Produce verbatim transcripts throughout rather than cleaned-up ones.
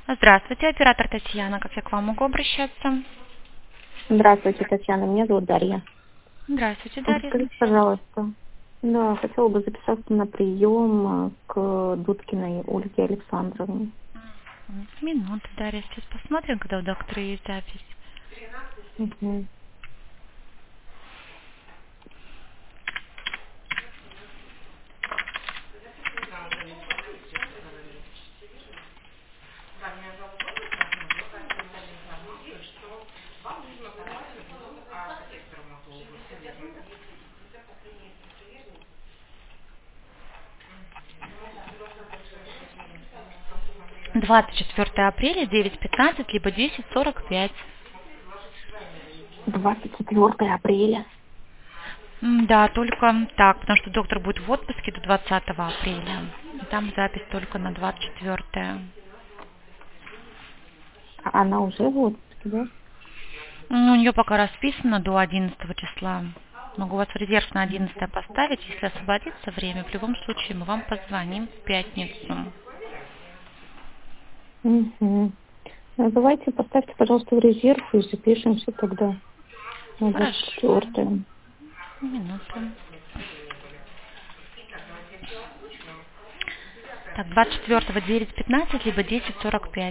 Здравствуйте, оператор Татьяна. Как я к вам могу обращаться? Здравствуйте, Татьяна. Меня зовут Дарья. Здравствуйте, Вот Дарья. скажите, пожалуйста, да, хотела бы записаться на прием к Дудкиной Ольге Александровне. Минуту, Дарья. Сейчас посмотрим, когда у доктора есть запись. Угу. двадцать четвёртое апреля, девять пятнадцать, либо десять сорок пять. двадцать четвёртое апреля. М, Да, только так, потому что доктор будет в отпуске до двадцатого апреля. И там запись только на двадцать четвёртое. А она уже в отпуске, да? Ну, у нее пока расписано до одиннадцатого числа. Могу вас в резерв на одиннадцатое поставить. Если освободится время, в любом случае мы вам позвоним в пятницу. Угу. Ну, давайте поставьте, пожалуйста, в резерв и запишемся тогда на двадцать Хорошо. четвёртое. Минуту. Так, двадцать четвёртого девять пятнадцать, либо десять сорок пять.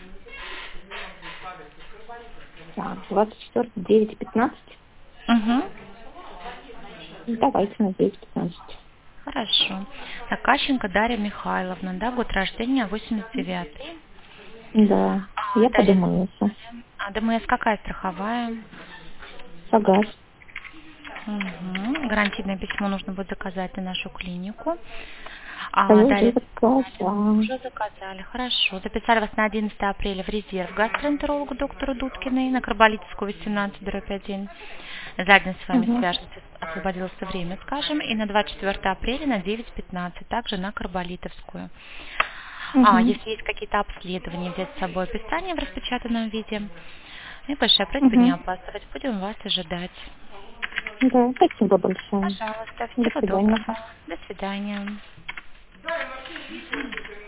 Так, двадцать четвёртое девять пятнадцать. Угу. Давайте на девять пятнадцать. Хорошо. Так, Кащенко Дарья Михайловна, да, год рождения восемьдесят девятый. Да, А, я Дарья, подумала. а ДМС какая страховая? Сагаз. Угу. Гарантийное письмо нужно будет заказать на нашу клинику. А А, я уже Дарья, заказала. уже заказали, хорошо. Записали вас на одиннадцатое апреля в резерв гастроэнтерологу доктору Дудкиной на Карболитскую восемнадцать дробь один. За день с вами Угу. свяжется, освободилось время, скажем, и на двадцать четвёртое апреля на девять пятнадцать, также на Карболитовскую. А, Угу. если есть какие-то обследования, взять с собой описание в распечатанном виде. И большая просьба не Угу. опаздывать, будем вас ожидать. Да, спасибо большое. Пожалуйста, До всего свидания. доброго. До свидания.